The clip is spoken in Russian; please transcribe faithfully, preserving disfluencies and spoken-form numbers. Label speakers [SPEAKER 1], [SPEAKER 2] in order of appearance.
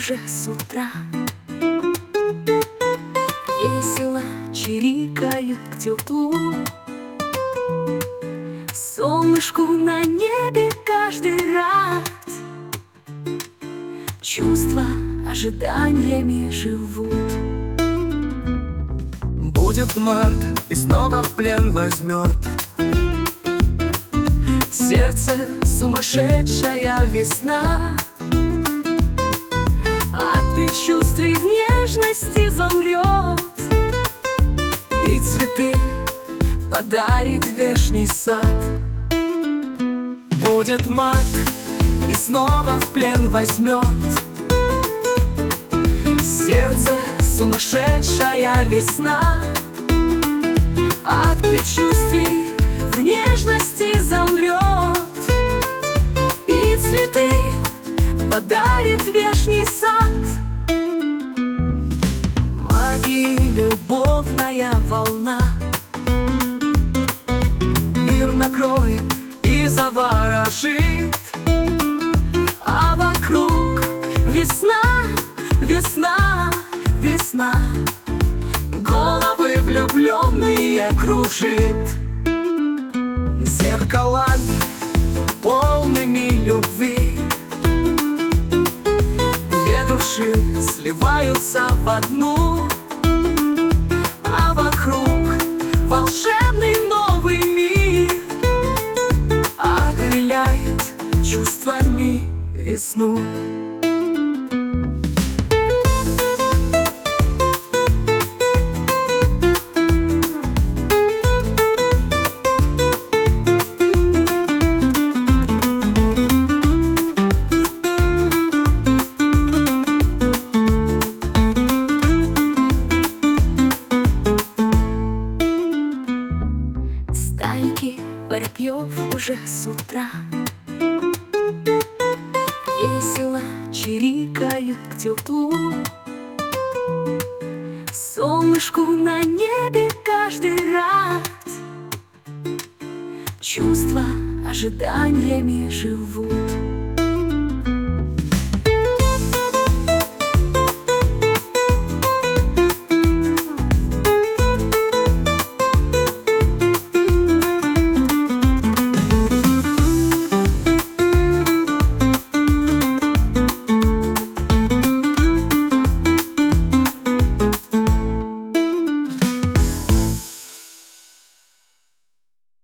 [SPEAKER 1] уже с утра. Весело чирикают к теплу, солнышку на небе каждый раз. Чувства ожиданиями живут.
[SPEAKER 2] Будет март и снова в плен возьмет
[SPEAKER 1] Сердце сумасшедшая весна. От предчувствий в нежности замрет, и цветы подарит вешний сад.
[SPEAKER 2] Будет март и снова в плен возьмет
[SPEAKER 1] Сердце сумасшедшая весна. От предчувствий в нежности замрет, и цветы подарит вешний сад. Магии любовная волна мир накроет и заворожит, а вокруг весна, весна, весна. Головы влюбленные кружит.
[SPEAKER 2] зеркалами полными любви.
[SPEAKER 1] Две души сливаются в одну, а вокруг волшебный новый мир окрыляет чувствами весну. Стайки воробьев уже с утра весело чирикают к теплу, солнышку на небе каждый раз. Чувства ожиданиями живут.